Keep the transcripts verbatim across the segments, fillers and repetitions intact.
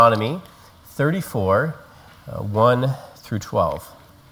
Deuteronomy thirty-four, uh, one through twelve.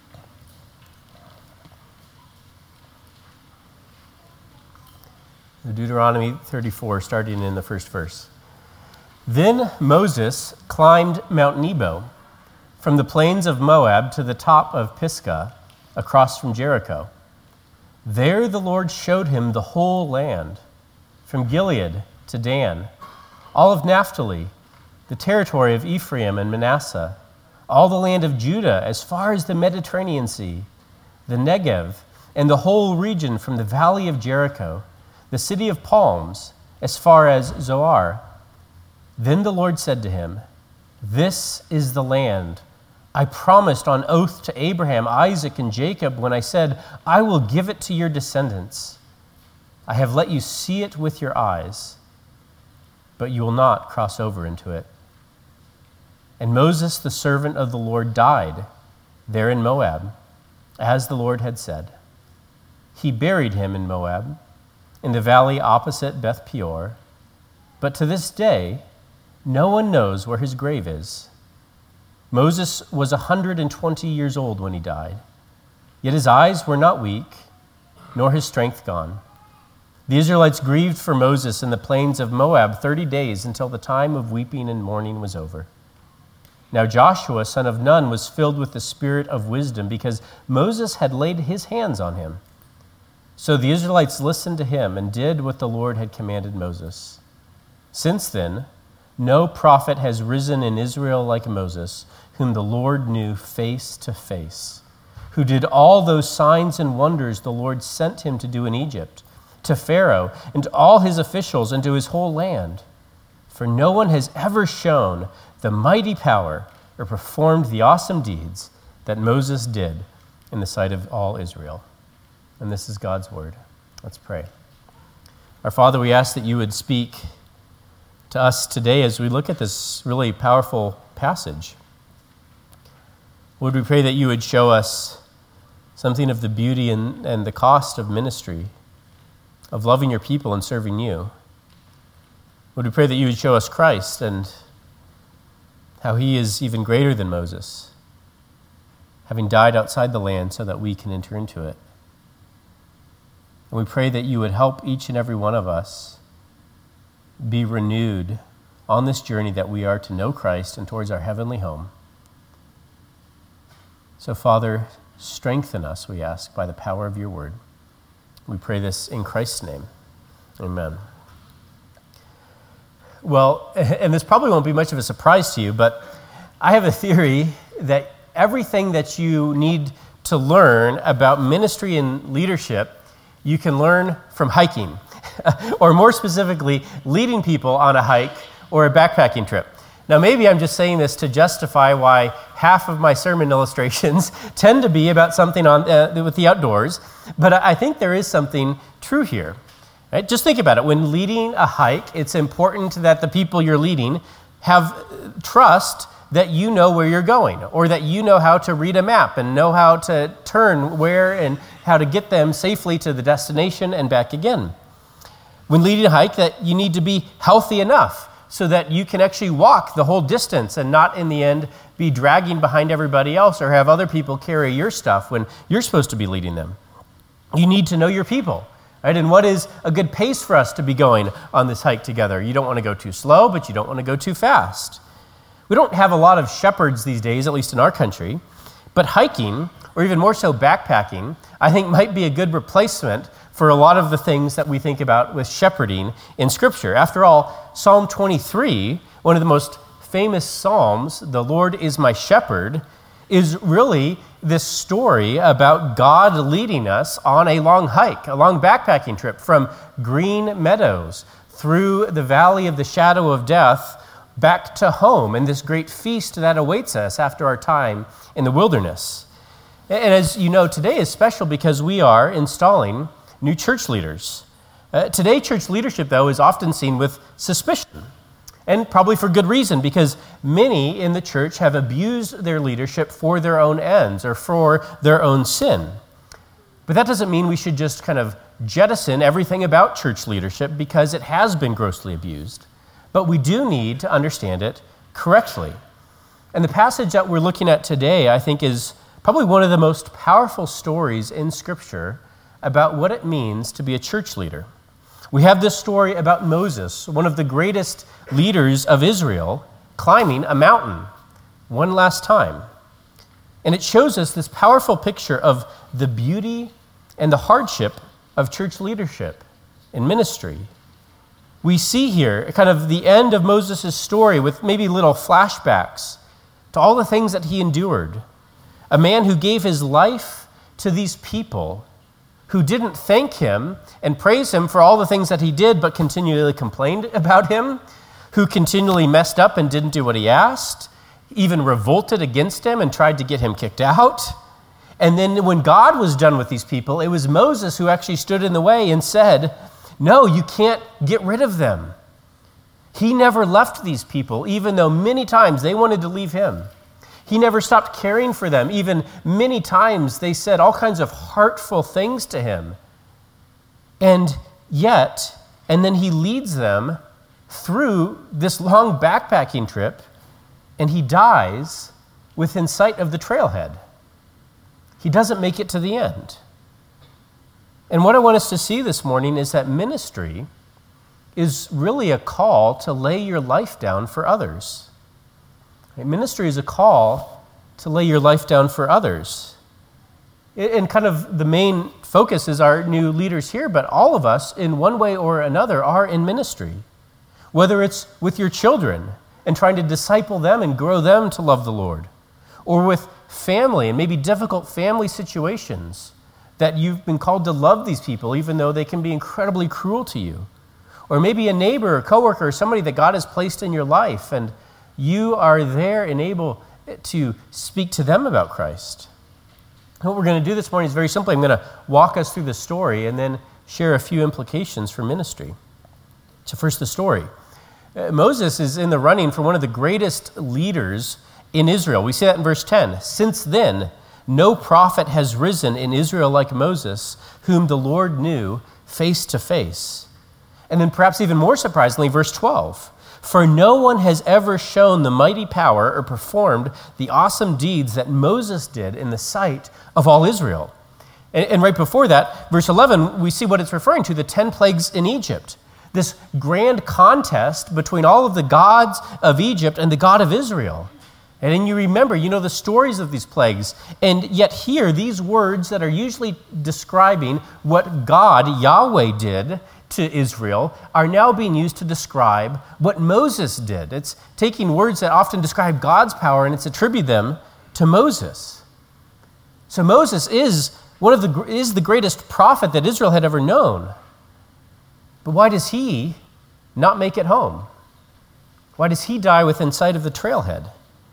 Deuteronomy thirty-four, starting in the first verse. Then Moses climbed Mount Nebo, from the plains of Moab to the top of Pisgah, across from Jericho. There the Lord showed him the whole land, from Gilead to Dan, all of Naphtali, the territory of Ephraim and Manasseh, all the land of Judah as far as the Mediterranean Sea, the Negev, and the whole region from the valley of Jericho, the city of palms, as far as Zoar. Then the Lord said to him, "This is the land I promised on oath to Abraham, Isaac, and Jacob when I said, I will give it to your descendants. I have let you see it with your eyes, but you will not cross over into it." And Moses, the servant of the Lord, died there in Moab, as the Lord had said. He buried him in Moab, in the valley opposite Beth Peor, but to this day, no one knows where his grave is. Moses was one hundred twenty years old when he died, yet his eyes were not weak, nor his strength gone. The Israelites grieved for Moses in the plains of Moab thirty days until the time of weeping and mourning was over. Now Joshua, son of Nun, was filled with the spirit of wisdom because Moses had laid his hands on him. So the Israelites listened to him and did what the Lord had commanded Moses. Since then, no prophet has risen in Israel like Moses, whom the Lord knew face to face, who did all those signs and wonders the Lord sent him to do in Egypt, to Pharaoh and to all his officials and to his whole land. For no one has ever shown the mighty power or performed the awesome deeds that Moses did in the sight of all Israel. And this is God's word. Let's pray. Our Father, we ask that you would speak to us today as we look at this really powerful passage. Lord, we pray that you would show us something of the beauty and, and the cost of ministry, of loving your people and serving you. Lord, we pray that you would show us Christ and how he is even greater than Moses, having died outside the land so that we can enter into it. And we pray that you would help each and every one of us be renewed on this journey that we are to know Christ and towards our heavenly home. So, Father, strengthen us, we ask, by the power of your word. We pray this in Christ's name. Amen. Well, and this probably won't be much of a surprise to you, but I have a theory that everything that you need to learn about ministry and leadership, you can learn from hiking, or more specifically, leading people on a hike or a backpacking trip. Now, maybe I'm just saying this to justify why half of my sermon illustrations tend to be about something on uh, with the outdoors, but I think there is something true here. Right? Just think about it. When leading a hike, it's important that the people you're leading have trust that you know where you're going, or that you know how to read a map and know how to turn where and how to get them safely to the destination and back again. When leading a hike, that you need to be healthy enough so that you can actually walk the whole distance and not in the end be dragging behind everybody else or have other people carry your stuff when you're supposed to be leading them. You need to know your people, right? And what is a good pace for us to be going on this hike together? You don't want to go too slow, but you don't want to go too fast. We don't have a lot of shepherds these days, at least in our country, but hiking, or even more so backpacking, I think might be a good replacement for a lot of the things that we think about with shepherding in Scripture. After all, Psalm twenty-three, one of the most famous psalms, "The Lord is my shepherd," is really this story about God leading us on a long hike, a long backpacking trip from green meadows through the valley of the shadow of death back to home and this great feast that awaits us after our time in the wilderness. And as you know, today is special because we are installing new church leaders. Uh, today, church leadership, though, is often seen with suspicion, and probably for good reason, because many in the church have abused their leadership for their own ends or for their own sin. But that doesn't mean we should just kind of jettison everything about church leadership because it has been grossly abused. But we do need to understand it correctly. And the passage that we're looking at today, I think, is probably one of the most powerful stories in Scripture about what it means to be a church leader. We have this story about Moses, one of the greatest leaders of Israel, climbing a mountain one last time. And it shows us this powerful picture of the beauty and the hardship of church leadership and ministry. We see here kind of the end of Moses' story with maybe little flashbacks to all the things that he endured. A man who gave his life to these people who didn't thank him and praise him for all the things that he did, but continually complained about him, who continually messed up and didn't do what he asked, even revolted against him and tried to get him kicked out. And then when God was done with these people, it was Moses who actually stood in the way and said, no, you can't get rid of them. He never left these people, even though many times they wanted to leave him. He never stopped caring for them. Even many times they said all kinds of heartful things to him. And yet, and then he leads them through this long backpacking trip, and he dies within sight of the trailhead. He doesn't make it to the end. And what I want us to see this morning is that ministry is really a call to lay your life down for others. Ministry is a call to lay your life down for others. And kind of the main focus is our new leaders here, but all of us, in one way or another, are in ministry. Whether it's with your children and trying to disciple them and grow them to love the Lord, or with family and maybe difficult family situations that you've been called to love these people, even though they can be incredibly cruel to you. Or maybe a neighbor or coworker or somebody that God has placed in your life, and you are there and able to speak to them about Christ. What we're going to do this morning is very simply, I'm going to walk us through the story and then share a few implications for ministry. So first, the story. Uh, Moses is in the running for one of the greatest leaders in Israel. We see that in verse ten. Since then, no prophet has risen in Israel like Moses, whom the Lord knew face to face. And then perhaps even more surprisingly, verse twelve. For no one has ever shown the mighty power or performed the awesome deeds that Moses did in the sight of all Israel. And, and right before that, verse eleven, we see what it's referring to, the ten plagues in Egypt. This grand contest between all of the gods of Egypt and the God of Israel. And then you remember, you know the stories of these plagues. And yet here, these words that are usually describing what God, Yahweh, did to Israel are now being used to describe what Moses did. It's taking words that often describe God's power and it's attribute them to Moses. So Moses is one of the is the greatest prophet that Israel had ever known. But why does he not make it home? Why does he die within sight of the trailhead?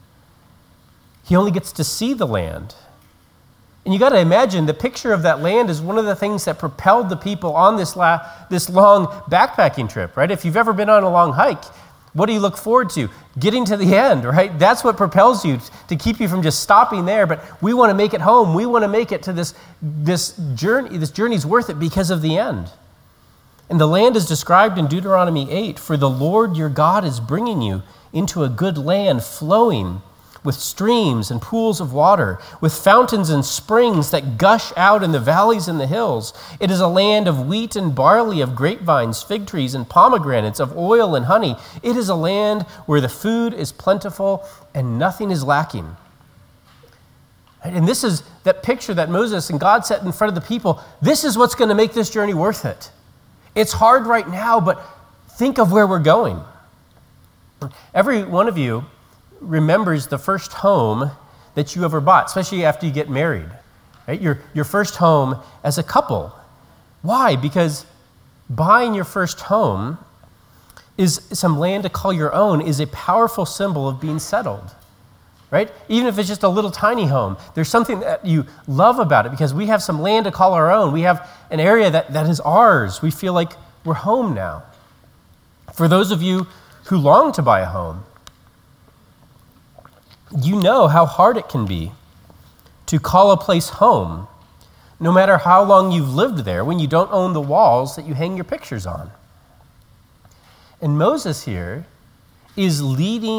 He only gets to see the land. And you got to imagine the picture of that land is one of the things that propelled the people on this la- this long backpacking trip, right? If you've ever been on a long hike, what do you look forward to? Getting to the end, right? That's what propels you to keep you from just stopping there. But we want to make it home. We want to make it to this, this journey. This journey's worth it because of the end. And the land is described in Deuteronomy eight. For the Lord your God is bringing you into a good land flowing with streams and pools of water, with fountains and springs that gush out in the valleys and the hills. It is a land of wheat and barley, of grapevines, fig trees, and pomegranates, of oil and honey. It is a land where the food is plentiful and nothing is lacking. And this is that picture that Moses and God set in front of the people. This is what's going to make this journey worth it. It's hard right now, but think of where we're going. Every one of you remembers the first home that you ever bought, especially after you get married, right? Your, your first home as a couple. Why? Because buying your first home is some land to call your own is a powerful symbol of being settled, right? Even if it's just a little tiny home, there's something that you love about it because we have some land to call our own. We have an area that, that is ours. We feel like we're home now. For those of you who long to buy a home, you know how hard it can be to call a place home, no matter how long you've lived there, when you don't own the walls that you hang your pictures on. And Moses here is leading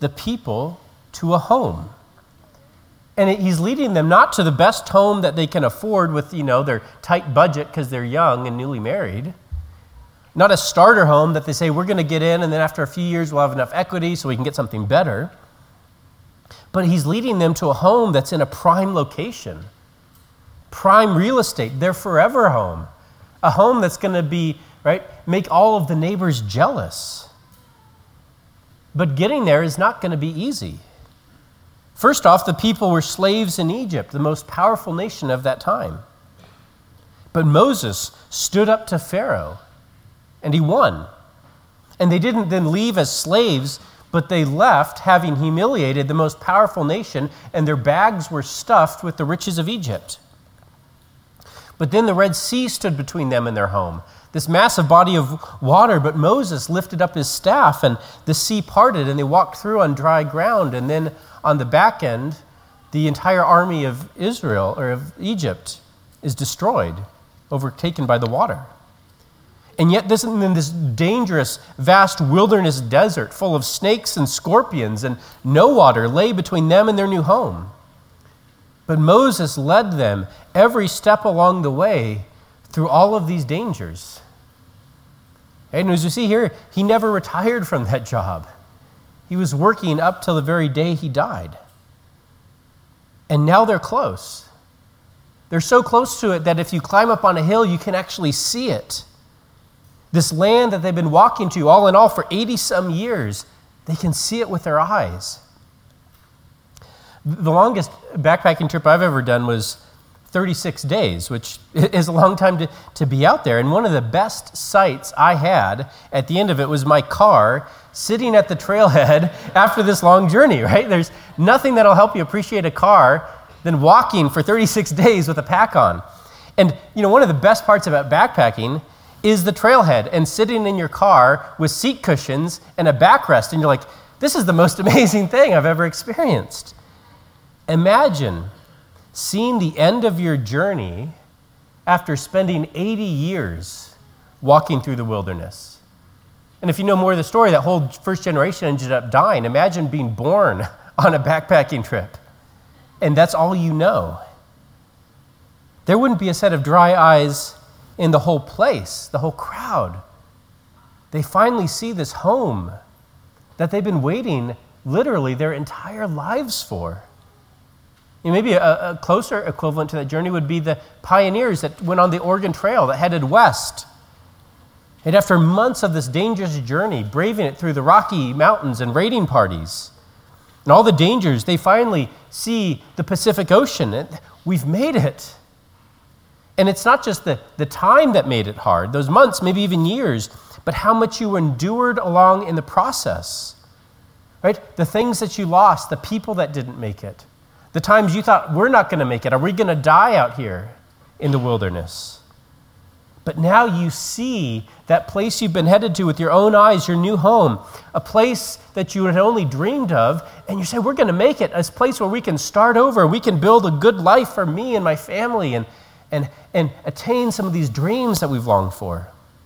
the people to a home. And it, he's leading them not to the best home that they can afford with, you know, their tight budget because they're young and newly married. Not a starter home that they say, we're going to get in and then after a few years we'll have enough equity so we can get something better. But he's leading them to a home that's in a prime location, prime real estate, their forever home, a home that's going to be, right, make all of the neighbors jealous. But getting there is not going to be easy. First off, the people were slaves in Egypt, the most powerful nation of that time. But Moses stood up to Pharaoh, and he won. And they didn't then leave as slaves, but they left having humiliated the most powerful nation, and their bags were stuffed with the riches of Egypt. But then the Red Sea stood between them and their home, this massive body of water, but Moses lifted up his staff, and the sea parted, and they walked through on dry ground, and then on the back end, the entire army of Israel, or of Egypt, is destroyed, overtaken by the water. And yet this, in this dangerous, vast wilderness desert full of snakes and scorpions and no water lay between them and their new home. But Moses led them every step along the way through all of these dangers. And as you see here, he never retired from that job. He was working up till the very day he died. And now they're close. They're so close to it that if you climb up on a hill, you can actually see it. This land that they've been walking to, all in all, for eighty-some years, they can see it with their eyes. The longest backpacking trip I've ever done was thirty-six days, which is a long time to, to be out there. And one of the best sights I had at the end of it was my car sitting at the trailhead after this long journey, right? There's nothing that'll help you appreciate a car than walking for thirty-six days with a pack on. And, you know, one of the best parts about backpacking is the trailhead and sitting in your car with seat cushions and a backrest. And you're like, this is the most amazing thing I've ever experienced. Imagine seeing the end of your journey after spending eighty years walking through the wilderness. And if you know more of the story, that whole first generation ended up dying. Imagine being born on a backpacking trip, and that's all you know. There wouldn't be a set of dry eyes in the whole place, the whole crowd. They finally see this home that they've been waiting literally their entire lives for. You know, maybe a, a closer equivalent to that journey would be the pioneers that went on the Oregon Trail that headed west. And after months of this dangerous journey, braving it through the Rocky Mountains and raiding parties, and all the dangers, they finally see the Pacific Ocean. We've made it. And it's not just the, the time that made it hard, those months, maybe even years, but how much you endured along in the process, right? The things that you lost, the people that didn't make it, the times you thought, we're not going to make it. Are we going to die out here in the wilderness? But now you see that place you've been headed to with your own eyes, your new home, a place that you had only dreamed of, and you say, we're going to make it, a place where we can start over, we can build a good life for me and my family, and and, and attain some of these dreams that we've longed for.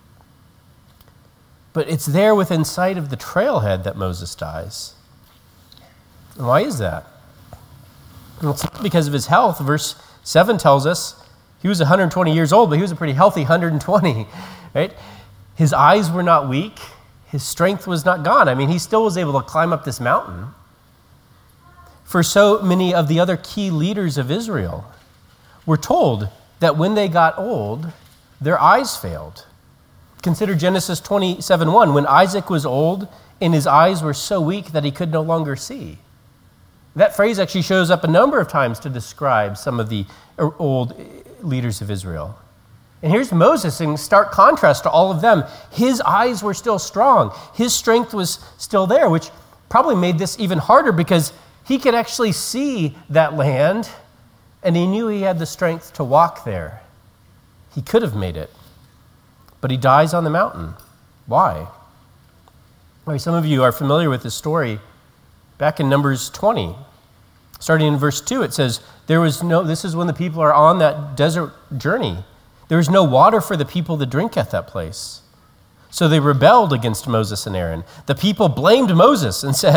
But it's there within sight of the trailhead that Moses dies. And why is that? Well, it's not because of his health. Verse seven tells us he was one hundred twenty years old, but he was a pretty healthy one hundred twenty, right? His eyes were not weak. His strength was not gone. I mean, he still was able to climb up this mountain. For so many of the other key leaders of Israel, we're told that when they got old, their eyes failed. Consider Genesis twenty-seven one, when Isaac was old and his eyes were so weak that he could no longer see. That phrase actually shows up a number of times to describe some of the old leaders of Israel. And here's Moses in stark contrast to all of them. His eyes were still strong. His strength was still there, which probably made this even harder because he could actually see that land, and he knew he had the strength to walk there. He could have made it, but he dies on the mountain. Why? Well, some of you are familiar with this story. Back in Numbers twenty, starting in verse two, it says, there was no, this is when the people are on that desert journey. There was no water for the people to drink at that place. So they rebelled against Moses and Aaron. The people blamed Moses and said,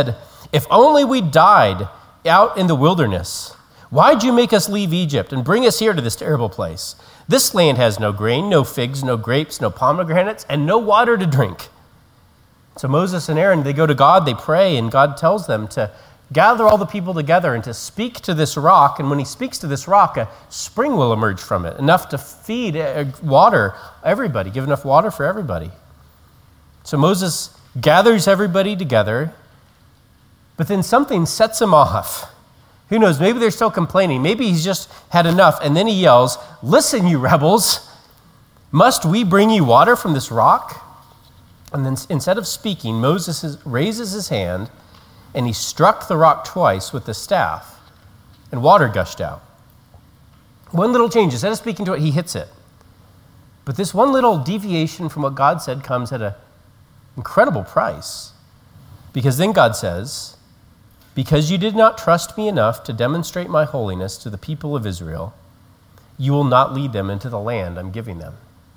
If only we died out in the wilderness. Why'd you make us leave Egypt and bring us here to this terrible place? This land has no grain, no figs, no grapes, no pomegranates, and no water to drink." So Moses and Aaron, they go to God, they pray, and God tells them to gather all the people together and to speak to this rock. And when he speaks to this rock, a spring will emerge from it, enough to feed water everybody, give enough water for everybody. So Moses gathers everybody together, but then something sets him off. Who knows? Maybe they're still complaining. Maybe he's just had enough. And then he yells, "Listen, you rebels, must we bring you water from this rock?" And then instead of speaking, Moses raises his hand and he struck the rock twice with the staff, and water gushed out. One little change. Instead of speaking to it, he hits it. But this one little deviation from what God said comes at an incredible price. Because then God says, "Because you did not trust me enough to demonstrate my holiness to the people of Israel, you will not lead them into the land I'm giving them."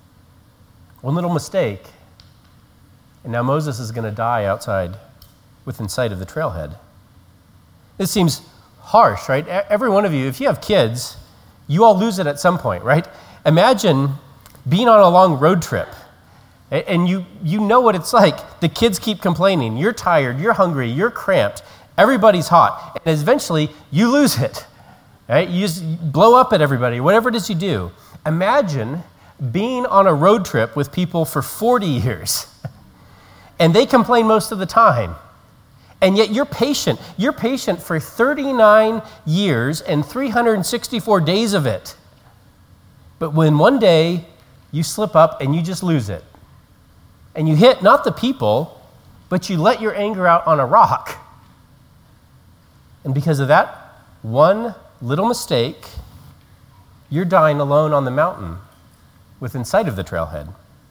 One little mistake, and now Moses is going to die outside within sight of the trailhead. This seems harsh, right? Every one of you, if you have kids, you all lose it at some point, right? Imagine being on a long road trip, and you, you know what it's like. The kids keep complaining. You're tired, you're hungry, you're cramped, everybody's hot, and eventually you lose it, right? You just blow up at everybody, whatever it is you do. Imagine being on a road trip with people for forty years, and they complain most of the time. And yet you're patient. You're patient for thirty-nine years and three hundred sixty-four days of it. But when one day you slip up and you just lose it, and you hit not the people, but you let your anger out on a rock. And because of that one little mistake, you're dying alone on the mountain within sight of the trailhead.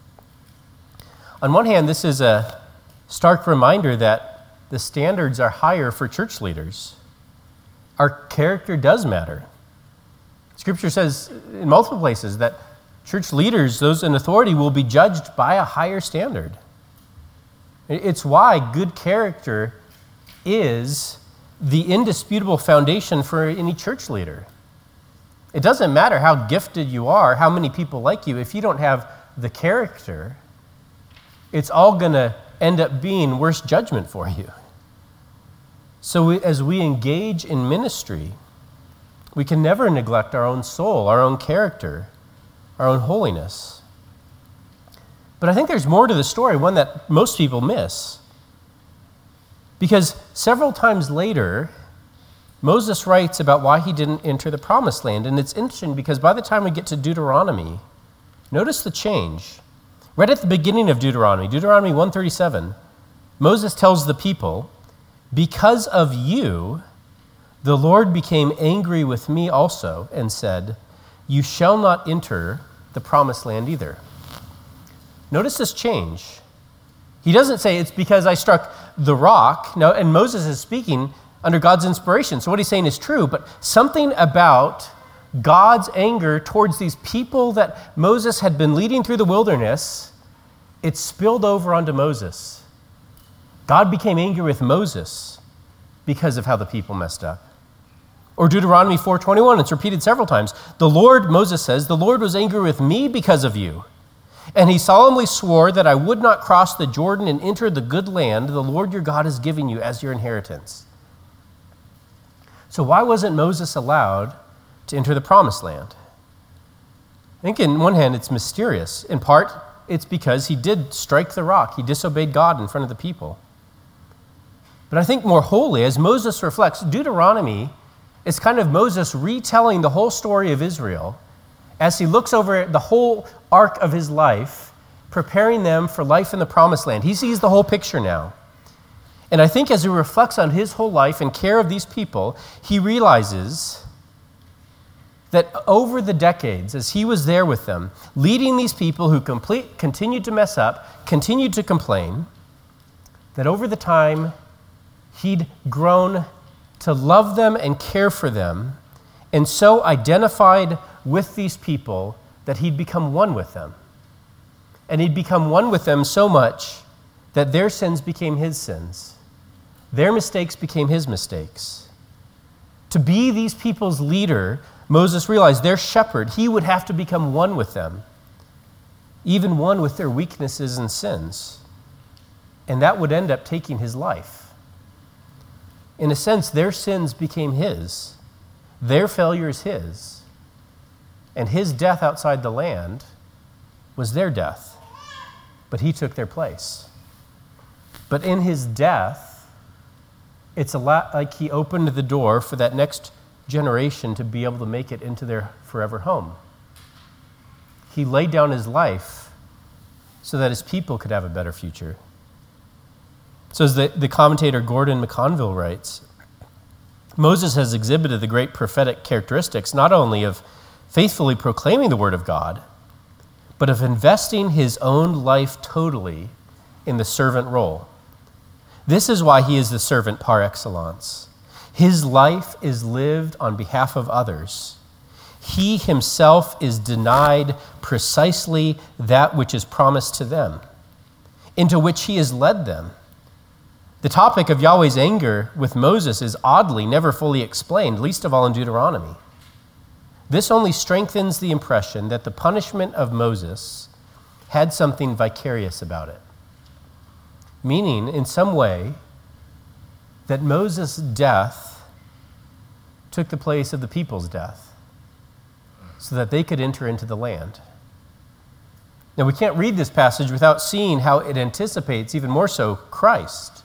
On one hand, this is a stark reminder that the standards are higher for church leaders. Our character does matter. Scripture says in multiple places that church leaders, those in authority, will be judged by a higher standard. It's why good character is the indisputable foundation for any church leader. It doesn't matter how gifted you are, how many people like you, if you don't have the character, it's all going to end up being worse judgment for you. So we, as we engage in ministry, we can never neglect our own soul, our own character, our own holiness. But I think there's more to the story, one that most people miss. Because several times later, Moses writes about why he didn't enter the promised land. And it's interesting because by the time we get to Deuteronomy, notice the change. Right at the beginning of Deuteronomy, Deuteronomy one thirty-seven, Moses tells the people, "Because of you, the Lord became angry with me also and said, 'You shall not enter the promised land either.'" Notice this change. He doesn't say it's because I struck the rock. No, and Moses is speaking under God's inspiration. So what he's saying is true, but something about God's anger towards these people that Moses had been leading through the wilderness, it spilled over onto Moses. God became angry with Moses because of how the people messed up. Or Deuteronomy four twenty-one, it's repeated several times. The Lord, Moses says, "The Lord was angry with me because of you. And he solemnly swore that I would not cross the Jordan and enter the good land the Lord your God is giving you as your inheritance." So why wasn't Moses allowed to enter the promised land? I think in one hand it's mysterious. In part, it's because he did strike the rock. He disobeyed God in front of the people. But I think more wholly, as Moses reflects, Deuteronomy is kind of Moses retelling the whole story of Israel as he looks over the whole arc of his life, preparing them for life in the promised land. He sees the whole picture now. And I think as he reflects on his whole life and care of these people, he realizes that over the decades, as he was there with them, leading these people who complete, continued to mess up, continued to complain, that over the time, he'd grown to love them and care for them, and so identified with these people that he'd become one with them. And he'd become one with them so much that their sins became his sins. Their mistakes became his mistakes. To be these people's leader, Moses realized their shepherd, he would have to become one with them, even one with their weaknesses and sins. And that would end up taking his life. In a sense, their sins became his. Their failure is his. And his death outside the land was their death. But he took their place. But in his death, it's a lot like he opened the door for that next generation to be able to make it into their forever home. He laid down his life so that his people could have a better future. So as the, the commentator Gordon McConville writes, Moses has exhibited the great prophetic characteristics not only of faithfully proclaiming the word of God, but of investing his own life totally in the servant role. This is why he is the servant par excellence. His life is lived on behalf of others. He himself is denied precisely that which is promised to them, into which he has led them. The topic of Yahweh's anger with Moses is oddly never fully explained, least of all in Deuteronomy. This only strengthens the impression that the punishment of Moses had something vicarious about it, meaning in some way that Moses' death took the place of the people's death so that they could enter into the land. Now, we can't read this passage without seeing how it anticipates, even more so, Christ,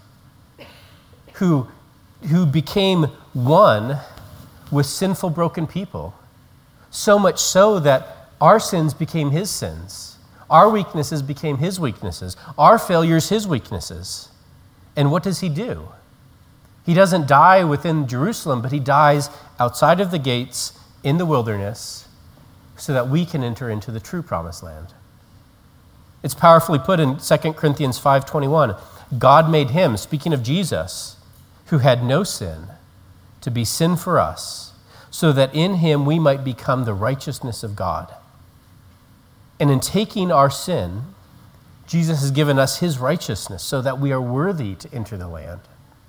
who, who became one with sinful, broken people. So much so that our sins became his sins. Our weaknesses became his weaknesses. Our failures, his weaknesses. And what does he do? He doesn't die within Jerusalem, but he dies outside of the gates in the wilderness so that we can enter into the true promised land. It's powerfully put in Second Corinthians five twenty-one. God made him, speaking of Jesus, who had no sin, to be sin for us, so that in him we might become the righteousness of God. And in taking our sin, Jesus has given us his righteousness so that we are worthy to enter the land.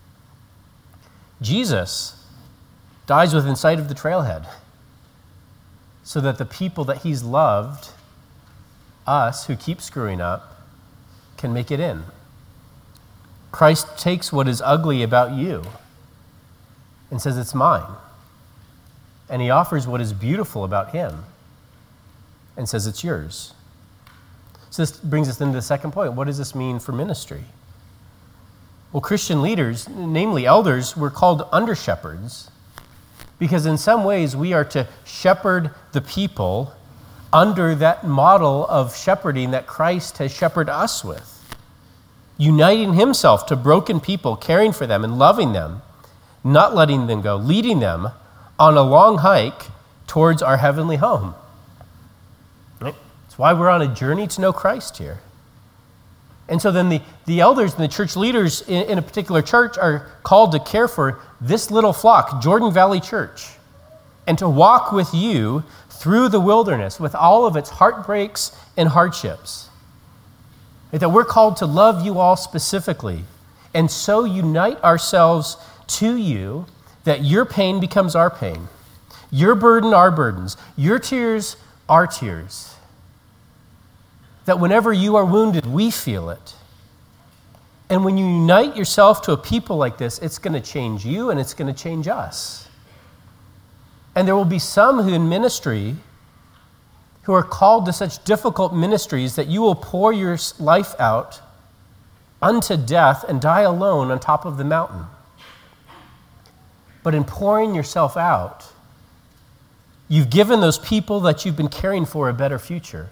Jesus dies within sight of the trailhead so that the people that he's loved, us who keep screwing up, can make it in. Christ takes what is ugly about you and says, it's mine. And he offers what is beautiful about him and says, it's yours. So this brings us into the second point. What does this mean for ministry? Well, Christian leaders, namely elders, were called under-shepherds because in some ways we are to shepherd the people under that model of shepherding that Christ has shepherded us with, uniting himself to broken people, caring for them and loving them, not letting them go, leading them on a long hike towards our heavenly home. Right? That's why we're on a journey to know Christ here. And so then the, the elders and the church leaders in, in a particular church are called to care for this little flock, Jordan Valley Church, and to walk with you through the wilderness with all of its heartbreaks and hardships. Right? That we're called to love you all specifically, and so unite ourselves to you that your pain becomes our pain, your burden our burdens, your tears our tears. That whenever you are wounded, we feel it. And when you unite yourself to a people like this, it's going to change you and it's going to change us. And there will be some who in ministry who are called to such difficult ministries that you will pour your life out unto death and die alone on top of the mountain. But in pouring yourself out, you've given those people that you've been caring for a better future.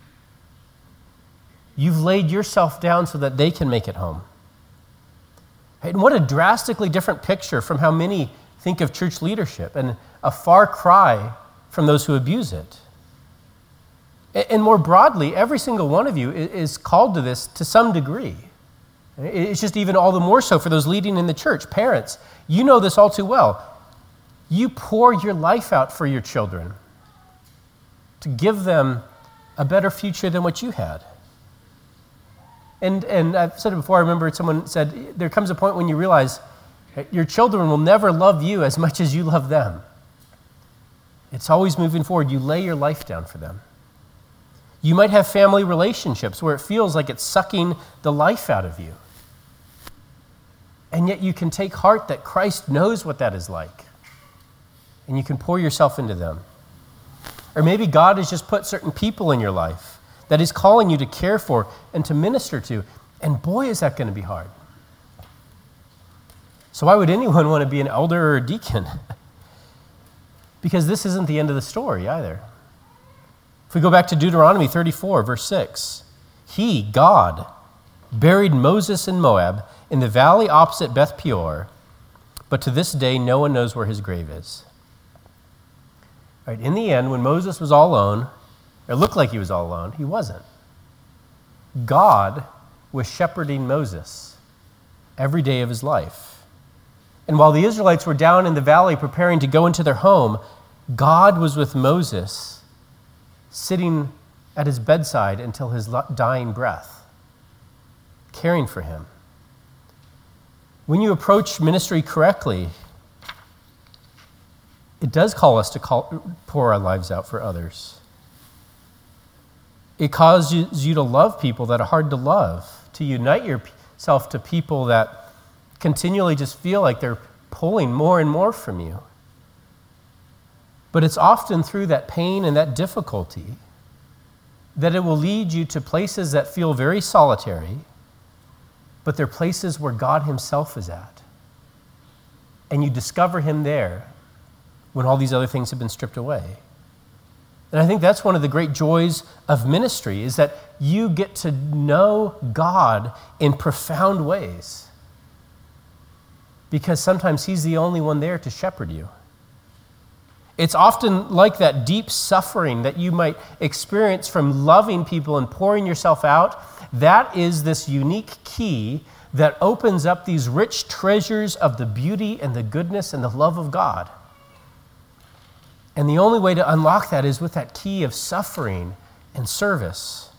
You've laid yourself down so that they can make it home. And what a drastically different picture from how many think of church leadership, and a far cry from those who abuse it. And more broadly, every single one of you is called to this to some degree. It's just even all the more so for those leading in the church. Parents, you know this all too well. You pour your life out for your children to give them a better future than what you had. And and I've said it before, I remember someone said, there comes a point when you realize Your children will never love you as much as you love them. It's always moving forward. You lay your life down for them. You might have family relationships where it feels like it's sucking the life out of you. And yet you can take heart that Christ knows what that is like. And you can pour yourself into them. Or maybe God has just put certain people in your life that He's calling you to care for and to minister to. And boy, is that going to be hard. So why would anyone want to be an elder or a deacon? Because this isn't the end of the story either. If we go back to Deuteronomy thirty-four, verse six, He, God, buried Moses in Moab in the valley opposite Beth Peor, but to this day no one knows where his grave is. All right, in the end, when Moses was all alone, it looked like he was all alone, he wasn't. God was shepherding Moses every day of his life. And while the Israelites were down in the valley preparing to go into their home, God was with Moses, sitting at his bedside until his dying breath, caring for him. When you approach ministry correctly, it does call us to call, pour our lives out for others. It causes you to love people that are hard to love, to unite yourself to people that continually just feel like they're pulling more and more from you. But it's often through that pain and that difficulty that it will lead you to places that feel very solitary, but they're places where God Himself is at. And you discover Him there when all these other things have been stripped away. And I think that's one of the great joys of ministry, is that you get to know God in profound ways. Because sometimes He's the only one there to shepherd you. It's often like that deep suffering that you might experience from loving people and pouring yourself out. That is this unique key that opens up these rich treasures of the beauty and the goodness and the love of God. And the only way to unlock that is with that key of suffering and service.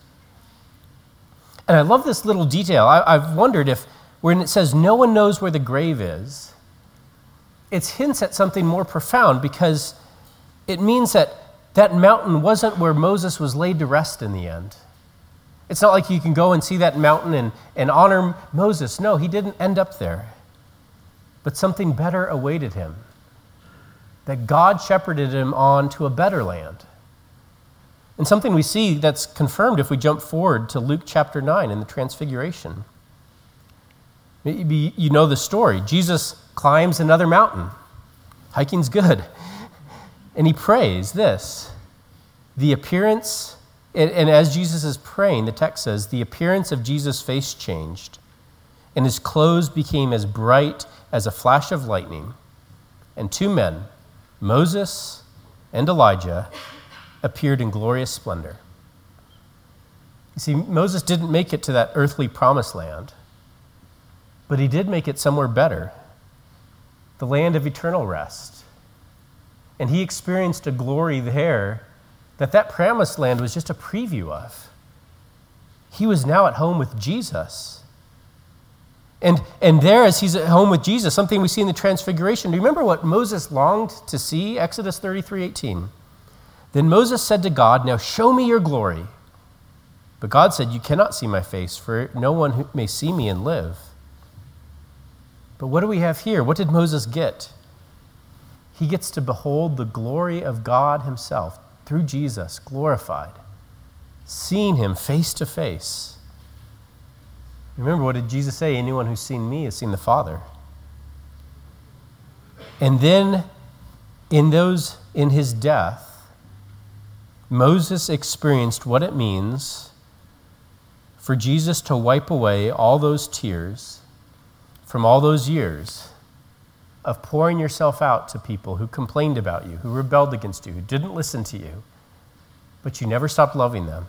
And I love this little detail. I, I've wondered if, when it says no one knows where the grave is, it's hints at something more profound, because it means that that mountain wasn't where Moses was laid to rest in the end. It's not like you can go and see that mountain and, and honor Moses. No, he didn't end up there. But something better awaited him, that God shepherded him on to a better land. And something we see that's confirmed if we jump forward to Luke chapter nine in the Transfiguration. Maybe you know the story. Jesus climbs another mountain. Hiking's good. And he prays this. The appearance, and, and as Jesus is praying, the text says, the appearance of Jesus' face changed, and his clothes became as bright as a flash of lightning. And two men, Moses and Elijah, appeared in glorious splendor. You see, Moses didn't make it to that earthly promised land, but he did make it somewhere better, the land of eternal rest. And he experienced a glory there that that promised land was just a preview of. He was now at home with Jesus. And, and there, as he's at home with Jesus, something we see in the Transfiguration, do you remember what Moses longed to see? Exodus thirty-three eighteen. Then Moses said to God, now show me your glory. But God said, you cannot see my face, for no one who may see me and live. But what do we have here? What did Moses get? He gets to behold the glory of God Himself through Jesus, glorified, seeing Him face to face. Remember, what did Jesus say? Anyone who's seen me has seen the Father. And then in those, in His death, Moses experienced what it means for Jesus to wipe away all those tears from all those years of pouring yourself out to people who complained about you, who rebelled against you, who didn't listen to you, but you never stopped loving them.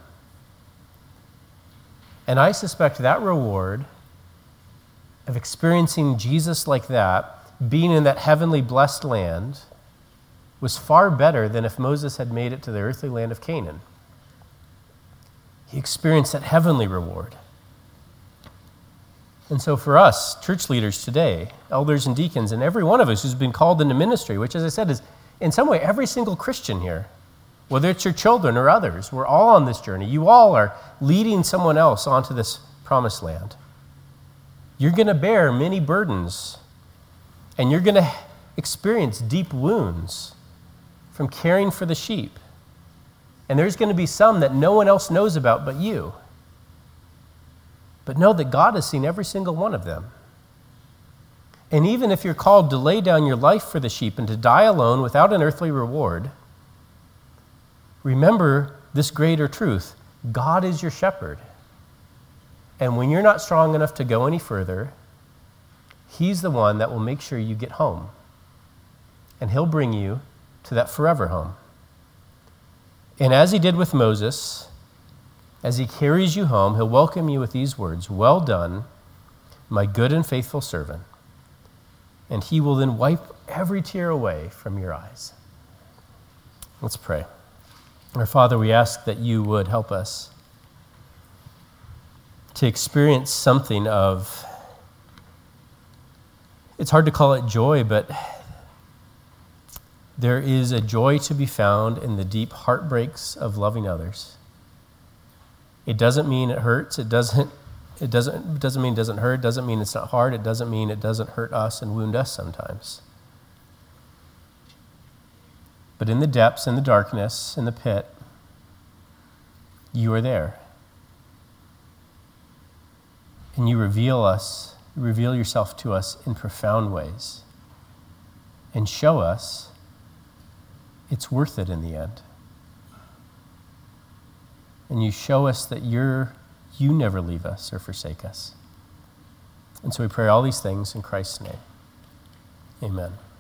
And I suspect that reward of experiencing Jesus like that, being in that heavenly blessed land, was far better than if Moses had made it to the earthly land of Canaan. He experienced that heavenly reward. And so for us, church leaders today, elders and deacons, and every one of us who's been called into ministry, which, as I said, is in some way every single Christian here, whether it's your children or others, we're all on this journey. You all are leading someone else onto this promised land. You're going to bear many burdens, and you're going to experience deep wounds from caring for the sheep. And there's going to be some that no one else knows about but you. But know that God has seen every single one of them. And even if you're called to lay down your life for the sheep and to die alone without an earthly reward, remember this greater truth: God is your shepherd. And when you're not strong enough to go any further, he's the one that will make sure you get home. And he'll bring you to that forever home. And as he did with Moses, as he carries you home, he'll welcome you with these words: "Well done, my good and faithful servant." And he will then wipe every tear away from your eyes. Let's pray. Our Father, we ask that you would help us to experience something of, it's hard to call it joy, but there is a joy to be found in the deep heartbreaks of loving others. It doesn't mean it hurts. It doesn't, it doesn't, it doesn't mean it doesn't hurt. It doesn't mean it's not hard. It doesn't mean it doesn't hurt us and wound us sometimes. But in the depths, in the darkness, in the pit, you are there. And you reveal us, you reveal yourself to us in profound ways and show us it's worth it in the end. And you show us that you're, you never leave us or forsake us. And so we pray all these things in Christ's name. Amen.